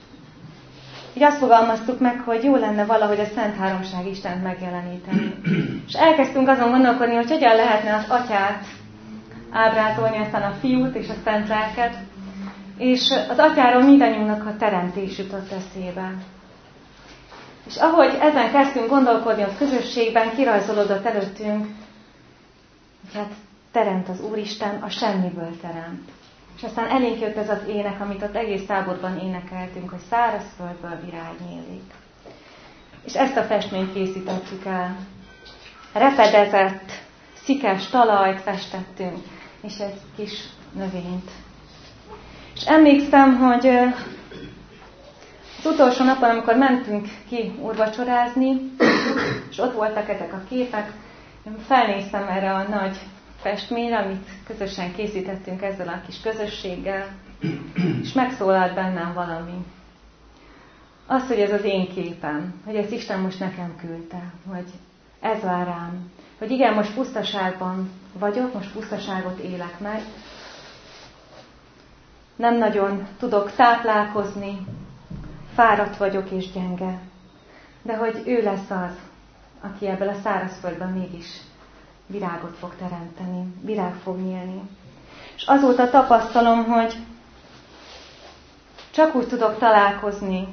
így azt fogalmaztuk meg, hogy jó lenne valahogy a Szent Háromság Istent megjeleníteni. És elkezdtünk azon gondolkodni, hogy hogyan lehetne az Atyát ábrázolni, aztán a Fiút és a Szent Lelket, és az Atyáról mindannyiunknak a teremtés jutott eszébe. És ahogy ezen kezdtünk gondolkodni a közösségben, kirajzolódott előttünk, hogy hát teremt az Úristen, a semmiből teremt. És aztán elénk jött ez az ének, amit ott egész táborban énekeltünk, hogy száraz földből virág nyílik. És ezt a festményt készítettük el. Repedezett, szikes talajt festettünk, és egy kis növényt. És emlékszem, hogy az utolsó napon, amikor mentünk ki úrvacsorázni, és ott voltak ezek a képek, én felnéztem erre a nagy festményre, amit közösen készítettünk ezzel a kis közösséggel, és megszólalt bennem valami. Az, hogy ez az én képem, hogy ezt Isten most nekem küldte, hogy ez vár rám, hogy igen, most pusztaságban vagyok, most pusztaságot élek meg, nem nagyon tudok táplálkozni, fáradt vagyok és gyenge, de hogy ő lesz az, aki ebből a szárazföldben mégis virágot fog teremteni, virág fog nyílni. És azóta tapasztalom, hogy csak úgy tudok találkozni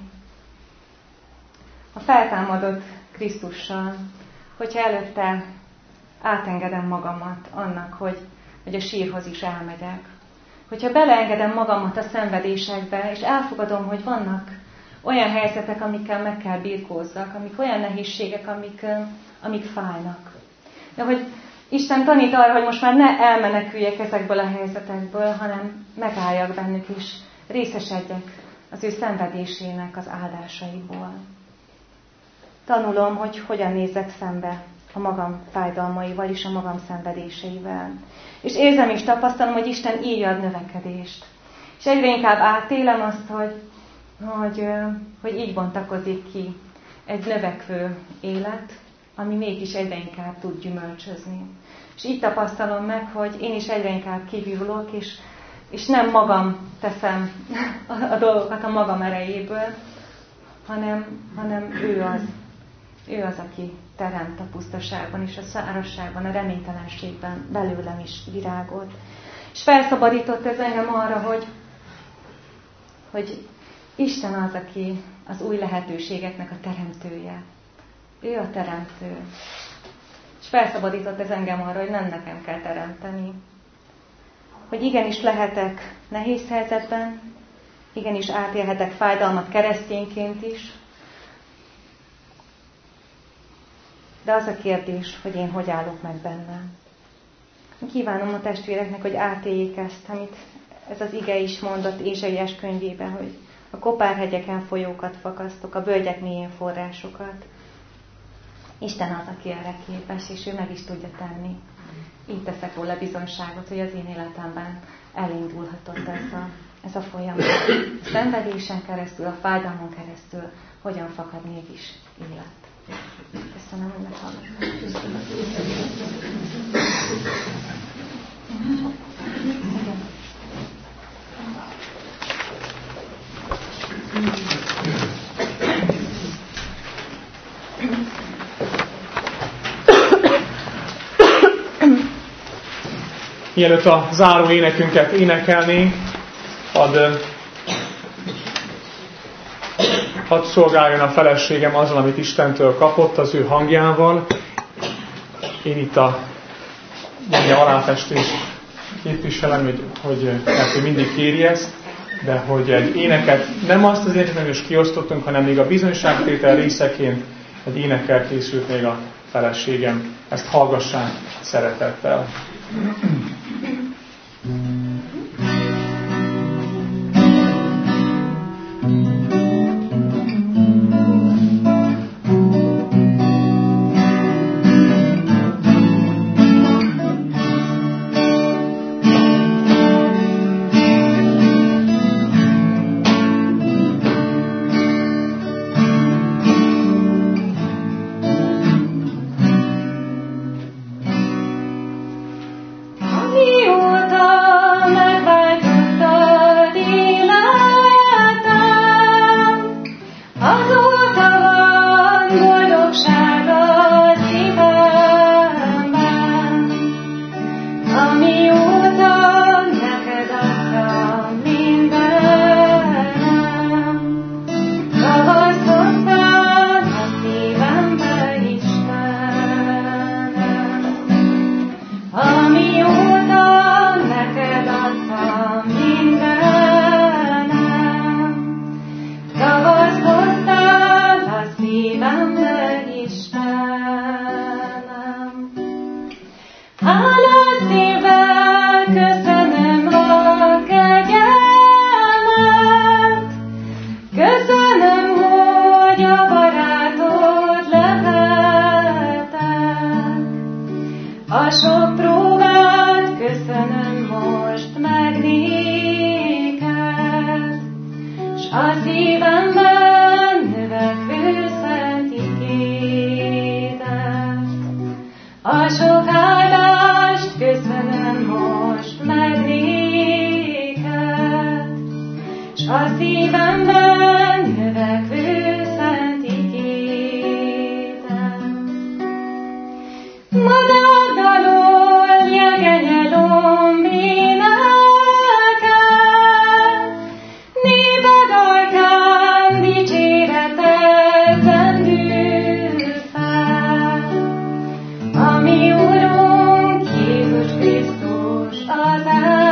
a feltámadott Krisztussal, hogyha előtte átengedem magamat annak, hogy a sírhoz is elmegyek. Hogyha beleengedem magamat a szenvedésekbe, és elfogadom, hogy vannak olyan helyzetek, amikkel meg kell birkózzak, amik olyan nehézségek, amik fájnak. De hogy Isten tanít arra, hogy most már ne elmeneküljek ezekből a helyzetekből, hanem megálljak bennük, és részesedjek az ő szenvedésének az áldásaiból. Tanulom, hogy hogyan nézzek szembe a magam fájdalmaival és a magam szenvedéseivel. És érzem és tapasztalom, hogy Isten így ad növekedést. És egyre inkább átélem azt, hogy így bontakozik ki egy növekvő élet, ami mégis egyre inkább tud gyümölcsözni. És így tapasztalom meg, hogy én is egyre inkább kibírulok, és nem magam teszem a dolgokat a magam erejéből, hanem ő az, aki teremt a pusztaságban és a szárazságban, a reménytelenségben belőlem is virágot. És felszabadított ez engem arra, hogy Isten az, aki az új lehetőségeknek a teremtője. Ő a teremtő. És felszabadított ez engem arra, hogy nem nekem kell teremteni. Hogy igenis lehetek nehéz helyzetben, igenis átélhetek fájdalmat keresztényként is, de az a kérdés, hogy én hogy állok meg benne. Kívánom a testvéreknek, hogy átéljék ezt, amit ez az ige is mondott Ézsaiás könyvében, hogy a kopárhegyeken folyókat fakasztok, a völgyek mélyén forrásokat. Isten az, aki erre képes, és ő meg is tudja tenni. Így teszek róla bizonyságot, hogy az én életemben elindulhatott ez a folyamat. A szenvedésen keresztül, a fájdalmon keresztül hogyan fakad mégis élet. Köszönöm, hogy meghallgattam. Mielőtt a záró énekünket énekelnénk, hadd szolgáljon a feleségem azzal, amit Istentől kapott, az ő hangjával. Én itt a aláfestést képviselem, hogy ő mindig kéri ezt, de hogy egy éneket, nem azt az éneket, amit is kiosztottunk, hanem még a bizonyságtétel részeként egy énekkel készült még a feleségem. Ezt hallgassák szeretettel.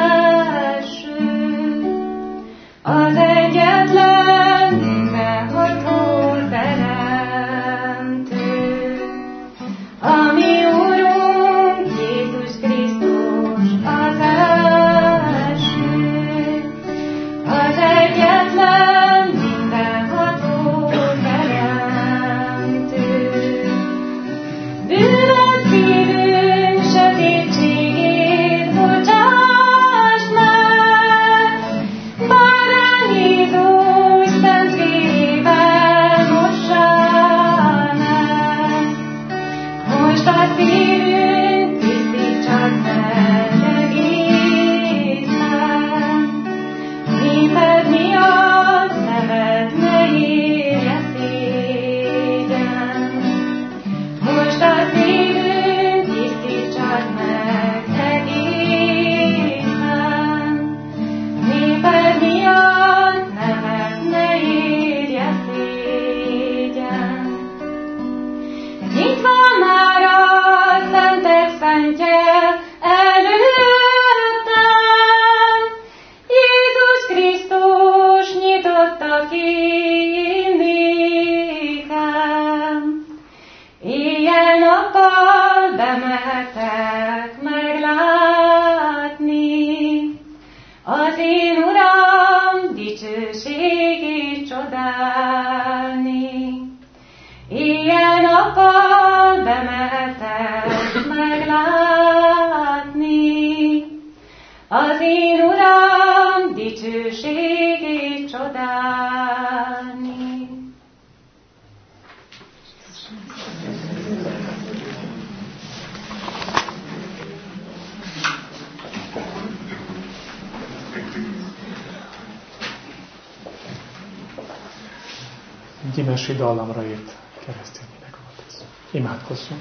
Az egyetlen, mindenhol dicsőségét csodálni. Gyimesi dallamra írt kereszténynek volt ez. Imádkozzunk.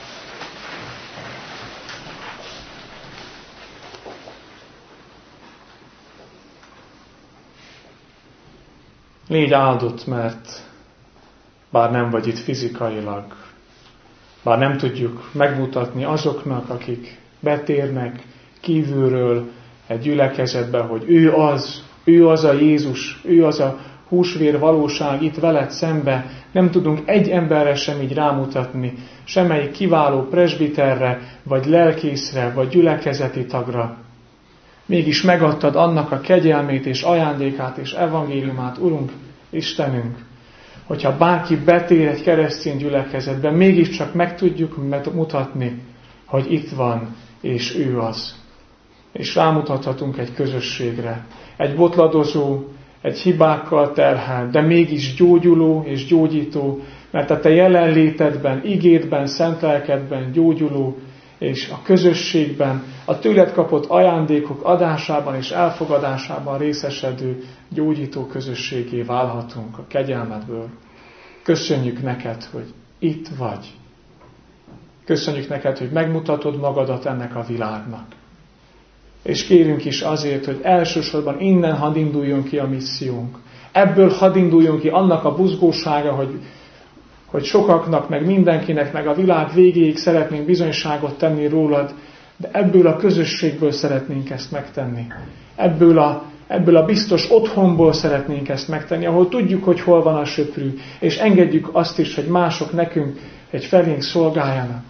Légy áldott, mert bár nem vagy itt fizikailag, bár nem tudjuk megmutatni azoknak, akik betérnek kívülről egy gyülekezetbe, hogy ő az a Jézus, ő az a húsvér valóság itt veled szembe, nem tudunk egy emberre sem így rámutatni, semmelyik kiváló presbiterre, vagy lelkészre, vagy gyülekezeti tagra. Mégis megadtad annak a kegyelmét és ajándékát és evangéliumát, Urunk, Istenünk, hogyha bárki betér egy keresztény gyülekezetben, mégiscsak meg tudjuk mutatni, hogy itt van, és ő az. És rámutathatunk egy közösségre, egy botladozó, egy hibákkal terhelt, de mégis gyógyuló és gyógyító, mert a te jelenlétedben, igédben, szent lelkedben gyógyuló, és a közösségben, a tőled kapott ajándékok adásában és elfogadásában részesedő gyógyító közösségé válhatunk a kegyelmedből. Köszönjük neked, hogy itt vagy. Köszönjük neked, hogy megmutatod magadat ennek a világnak. És kérünk is azért, hogy elsősorban innen hadd induljon ki a missziónk. Ebből hadd induljon ki annak a buzgósága, hogy sokaknak, meg mindenkinek, meg a világ végéig szeretnénk bizonyságot tenni rólad, de ebből a közösségből szeretnénk ezt megtenni. Ebből a biztos otthonból szeretnénk ezt megtenni, ahol tudjuk, hogy hol van a söprű, és engedjük azt is, hogy mások nekünk egy felénk szolgáljanak.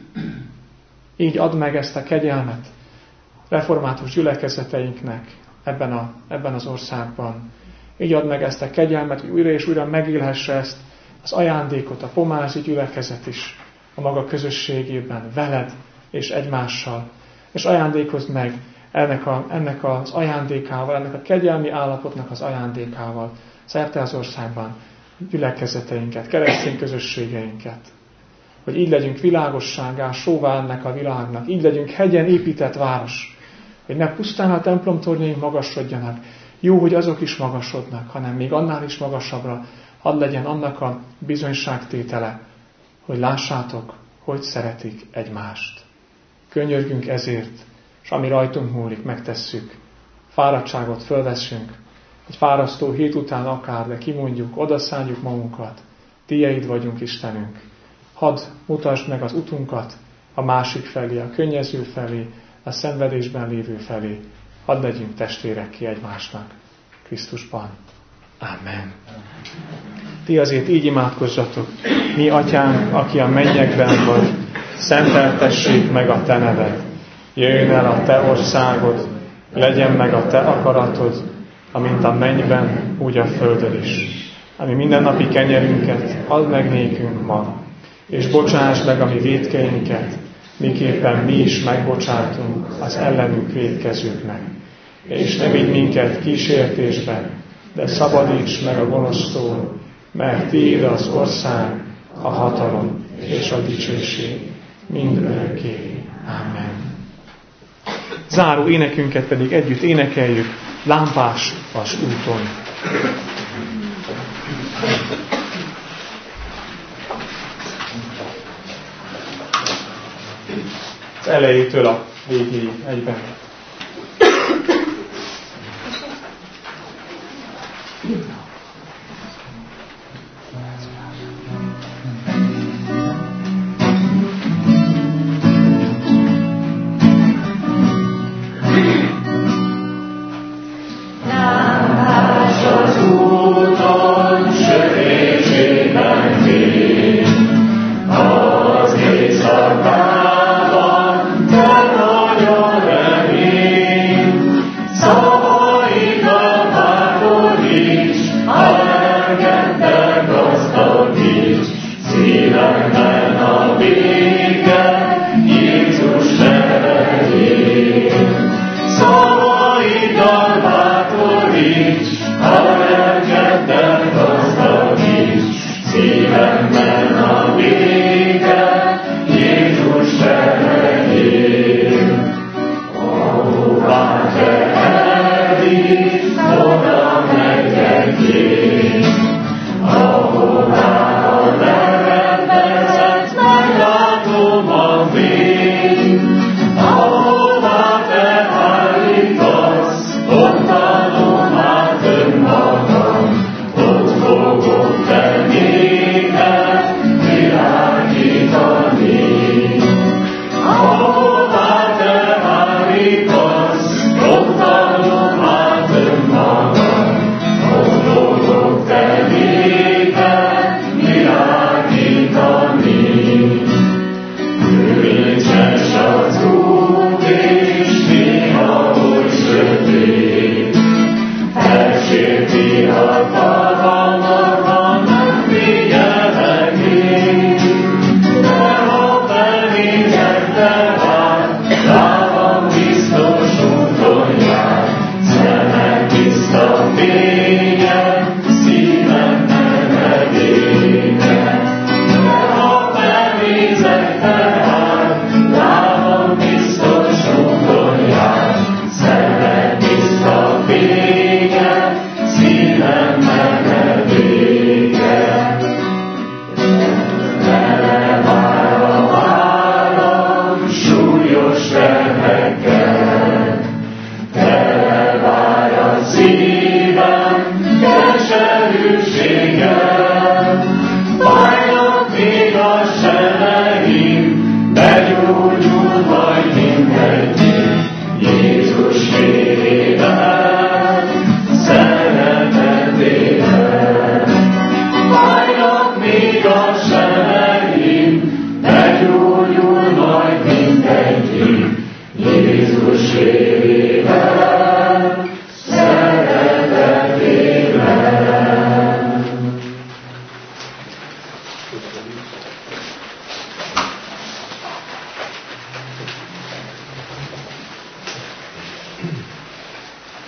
Így add meg ezt a kegyelmet református gyülekezeteinknek ebben az országban. Így add meg ezt a kegyelmet, hogy újra és újra megélhesse ezt az ajándékot, a pomázi gyülekezet is a maga közösségében, veled és egymással. És ajándékozd meg ennek az ajándékával, ennek a kegyelmi állapotnak az ajándékával szerte az országban gyülekezeteinket, keresztény közösségeinket. Hogy így legyünk világosságá, sóvá ennek a világnak, így legyünk hegyen épített város, hogy ne pusztán a templomtornyaink magasodjanak, jó, hogy azok is magasodnak, hanem még annál is magasabbra hadd legyen annak a bizonyságtétele, hogy lássátok, hogy szeretik egymást. Könyörgünk ezért, és ami rajtunk múlik, megtesszük. Fáradtságot fölveszünk, egy fárasztó hét után akár, de kimondjuk, odaszálljuk magunkat. Tieid vagyunk, Istenünk. Hadd mutasd meg az utunkat a másik felé, a könnyező felé, a szenvedésben lévő felé. Hadd legyünk testvérek ki egymásnak. Krisztusban. Amen. Ti azért így imádkozzatok. Mi, Atyánk, aki a mennyekben vagy, szenteltessék meg a te neved. Jöjjön el a te országod, legyen meg a te akaratod, amint a mennyben, úgy a földön is. Ami mindennapi kenyerünket add meg nékünk ma, és bocsáss meg a mi vétkeinket, miképpen mi is megbocsátunk az ellenünk vétkezőknek. És ne vigy minket kísértésbe, de szabadíts meg a gonosztól, mert tiéd az ország, a hatalom és a dicsőség mindörökké. Amen. Záró énekünket pedig együtt énekeljük, Lámpás az úton. Az elejétől a végéig egyben. Szavaidnak bátoríts,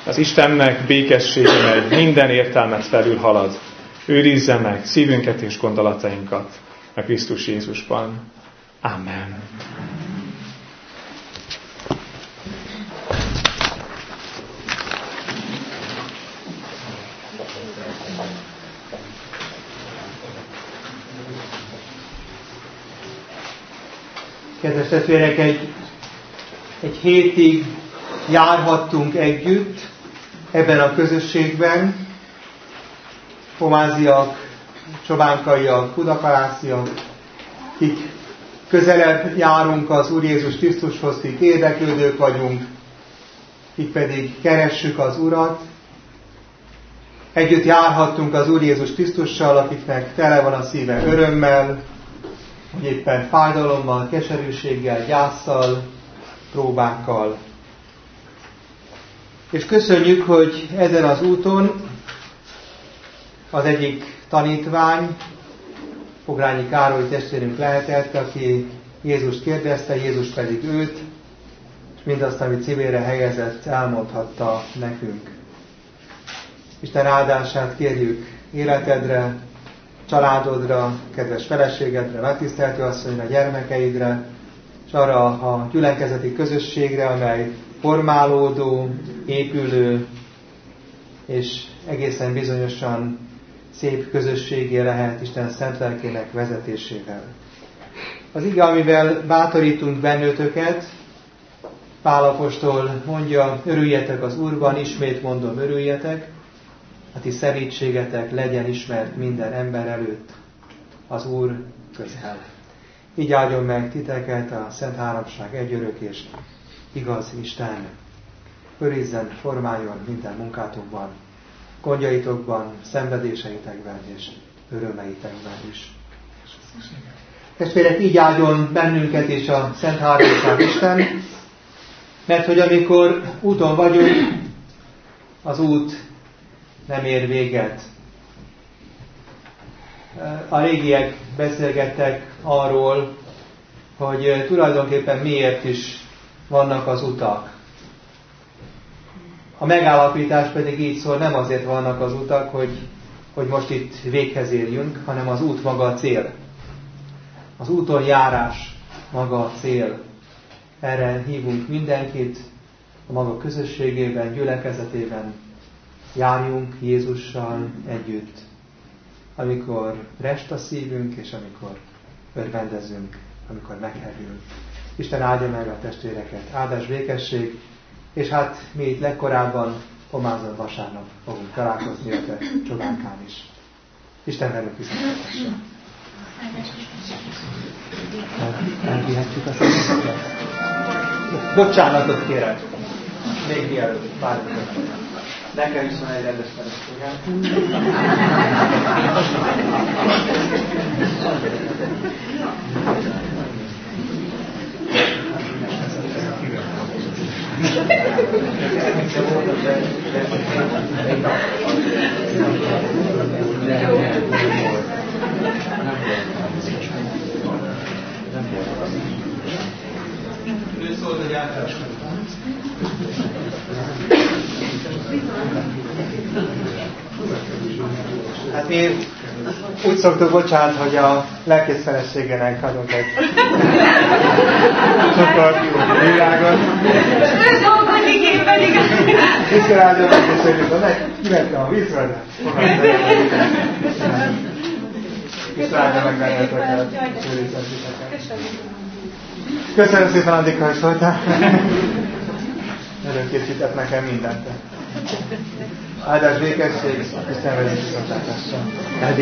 Az Istennek békessége, mely minden értelmet felülhalad, őrizze meg szívünket és gondolatainkat a Krisztus Jézusban. Amen. Kedves testvérek, egy hétig járhattunk együtt ebben a közösségben, pomáziak, csobánkaiak, budakalásziak, kik közelebb járunk az Úr Jézus Krisztushoz, kik érdeklődők vagyunk, kik pedig keressük az Urat. Együtt járhattunk az Úr Jézus Krisztussal, akiknek tele van a szíve örömmel, hogy éppen fájdalommal, keserűséggel, gyásszal, próbákkal. És köszönjük, hogy ezen az úton az egyik tanítvány, Pogrányi Károly testvérünk lehetett, aki Jézust kérdezte, Jézus pedig őt, és mindazt, amit szívére helyezett, elmondhatta nekünk. Isten áldását kérjük életedre, családodra, kedves feleségedre, megtiszteltő asszonyra, gyermekeidre, és arra a gyülekezeti közösségre, amely formálódó, épülő, és egészen bizonyosan szép közösségé lehet Isten szent lelkének vezetésével. Az ige, amivel bátorítunk bennőtöket, Pál apostol mondja, örüljetek az Úrban, ismét mondom, örüljetek, a ti szerítségetek legyen ismert minden ember előtt, az Úr közel. Így áldjon meg titeket a Szent Háromság egyörök és igaz Isten. Őrizzen, formáljon minden munkátokban, gondjaitokban, szenvedéseitekben és örömeitekben is. Testvérek, így áldjon bennünket és a Szent Háromság Isten, mert hogy amikor úton vagyunk, az út nem ér véget. A régiek beszélgettek arról, hogy tulajdonképpen miért is vannak az utak. A megállapítás pedig így szól, nem azért vannak az utak, hogy most itt véghez érjünk, hanem az út maga a cél. Az úton járás maga a cél. Erre hívunk mindenkit a maga közösségében, gyülekezetében. Járjunk Jézussal együtt, amikor rest a szívünk, és amikor örvendezünk, amikor meghevül. Isten áldja meg a testvéreket, áldás, békesség, és hát mi itt legkorábban, Pomázon vasárnap fogunk találkozni, a te csobánkán is. Isten velünk viszontlátásra. Elvihetjük a személyeket? Bocsánatot kérek, még mielőtt várjuk. Nekem is van egy rendes feleségem. Ő szólt, hogy általáskodott. Hát mi úgy szoktuk, bocsánat, hogy a lelkész feleségének adunk egy sokkal világot. Ő dolgozik én pedig. Viszont áldja meg, és kivettem a vízre, és áldja meg benneteket. Köszönöm szépen, Andika, hogy voltál. Előkészített nekem mindent. Áldás, békesség, Isten velünk viszontlátásra.